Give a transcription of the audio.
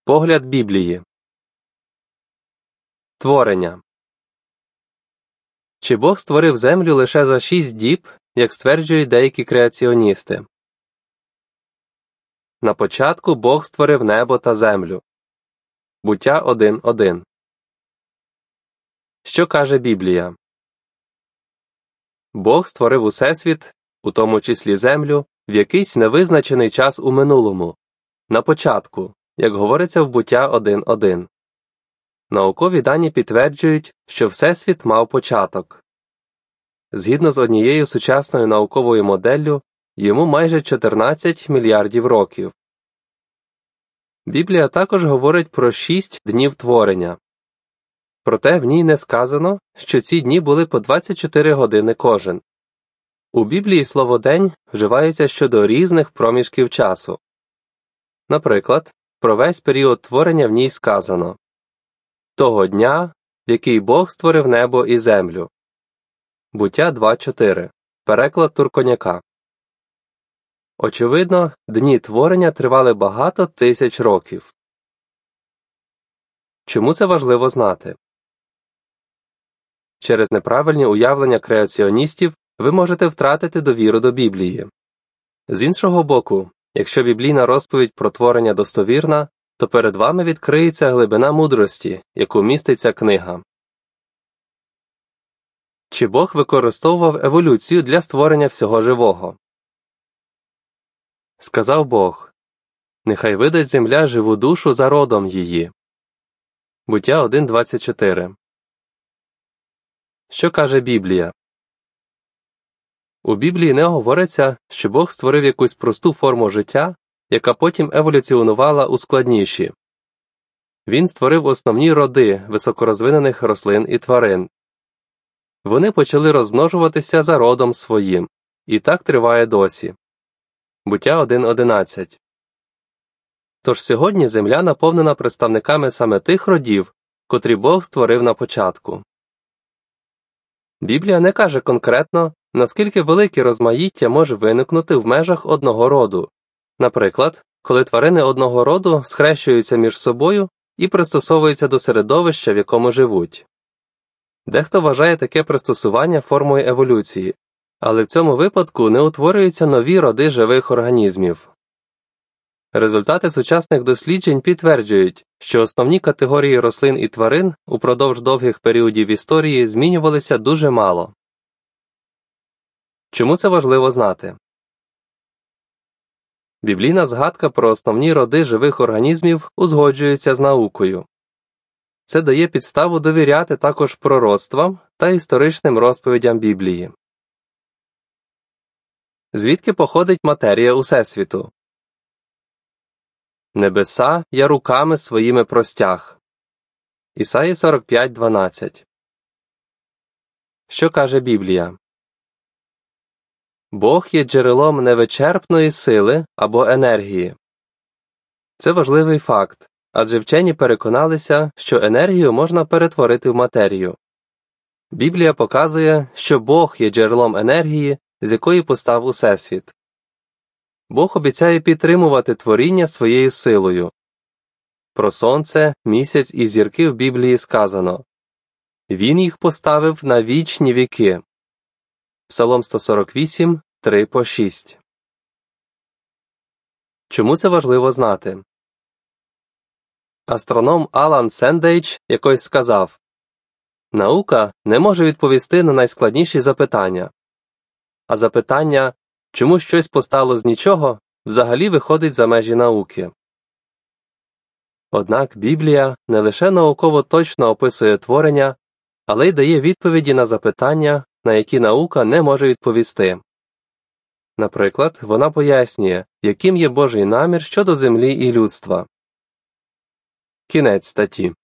Погляд Біблії. Творення. Чи Бог створив землю лише за 6 діб, як стверджують деякі креаціоністи? На початку Бог створив небо та землю. Буття 1:1. Що каже Біблія? Бог створив усесвіт, у тому числі землю, в якийсь невизначений час у минулому, на початку, як говориться в Буття 1:1. Наукові дані підтверджують, що Всесвіт мав початок. Згідно з однією сучасною науковою моделлю, йому майже 14 мільярдів років. Біблія також говорить про 6 днів творення. Проте в ній не сказано, що ці дні були по 24 години кожен. У Біблії слово «день» вживається щодо різних проміжків часу. Наприклад, про весь період творення в ній сказано «того дня, в який Бог створив небо і землю». Буття 2:4. Переклад Турконяка. Очевидно, дні творення тривали багато тисяч років. Чому це важливо знати? Через неправильні уявлення креаціоністів ви можете втратити довіру до Біблії. З іншого боку, якщо біблійна розповідь про творення достовірна, то перед вами відкриється глибина мудрості, яку містить ця книга. Чи Бог використовував еволюцію для створення всього живого? Сказав Бог: «Нехай видасть земля живу душу за родом її». Буття 1:24. Що каже Біблія? У Біблії не говориться, що Бог створив якусь просту форму життя, яка потім еволюціонувала у складніші. Він створив основні роди високорозвинених рослин і тварин. Вони почали розмножуватися за родом своїм, і так триває досі. Буття 1:11. Тож сьогодні земля наповнена представниками саме тих родів, котрі Бог створив на початку. Біблія не каже конкретно, наскільки велике розмаїття може виникнути в межах одного роду. Наприклад, коли тварини одного роду схрещуються між собою і пристосовуються до середовища, в якому живуть. Дехто вважає таке пристосування формою еволюції, але в цьому випадку не утворюються нові роди живих організмів. Результати сучасних досліджень підтверджують, що основні категорії рослин і тварин упродовж довгих періодів історії змінювалися дуже мало. Чому це важливо знати? Біблійна згадка про основні роди живих організмів узгоджується з наукою. Це дає підставу довіряти також пророцтвам та історичним розповідям Біблії. Звідки походить матерія Усесвіту? «Небеса я руками своїми простяг». Ісаї 45:12. Що каже Біблія? Бог є джерелом невичерпної сили або енергії. Це важливий факт, адже вчені переконалися, що енергію можна перетворити в матерію. Біблія показує, що Бог є джерелом енергії, з якої постав Усесвіт. Бог обіцяє підтримувати творіння своєю силою. Про сонце, місяць і зірки в Біблії сказано: «Він їх поставив на вічні віки». Псалом 148, 3-6. Чому це важливо знати? Астроном Алан Сендейдж якось сказав: «Наука не може відповісти на найскладніші запитання. А запитання, чому щось постало з нічого, взагалі виходить за межі науки». Однак Біблія не лише науково точно описує творення, але й дає відповіді на запитання, на які наука не може відповісти. Наприклад, вона пояснює, яким є Божий намір щодо землі і людства. Кінець статті.